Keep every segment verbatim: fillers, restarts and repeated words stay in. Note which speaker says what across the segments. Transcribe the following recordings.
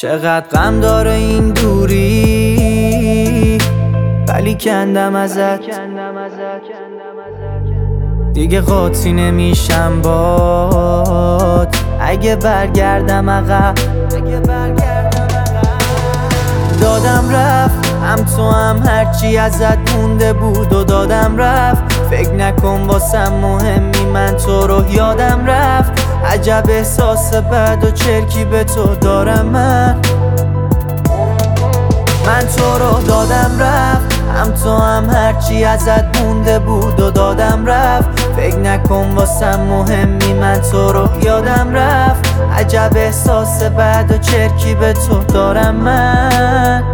Speaker 1: چقدر غم داره این دوری، ولی کندم ازت دیگه، قاطی نمیشم بات اگه برگردم عقب. دادم رفت هم تو هم هرچی ازت مونده بود و دادم رفت. فکر نکن واسم مهمی، من تو رو یادم رفت. عجب احساس بد و چرکی به تو دارم من من تو رو دادم رفت هم تو هم هرچی ازت مونده بود و دادم رفت. فکر نکن واسم مهمی، من تو رو یادم رفت. عجب احساس بد و چرکی به تو دارم من.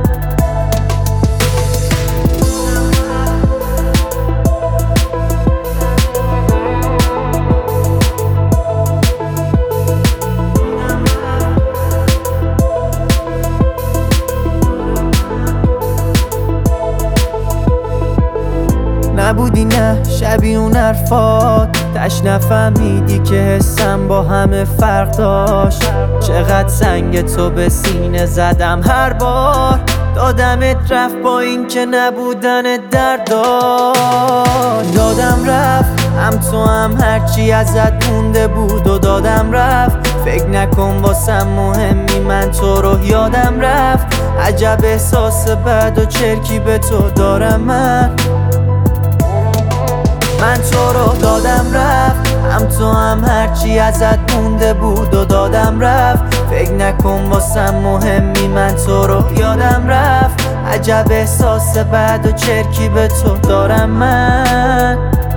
Speaker 1: نبودی نه شبیه اون حرفات، تش نفهمیدی که حسم با همه فرق داشت. چقدر سنگ تو به سینه زدم هر بار، دادمت رفت با این که نبودن درد داشت. دادم رفت هم تو هم هرچی ازت مونده بود و دادم رفت. فکر نکن واسم مهمی، من تو رو یادم رفت. عجب احساس بد و چرکی به تو دارم من من تو رو دادم رفت هم تو هم هرچی ازت مونده بود و دادم رفت. فکر نکن واسم مهمی، من تو رو یادم رفت. عجب احساس بد و چرکی به تو دارم من.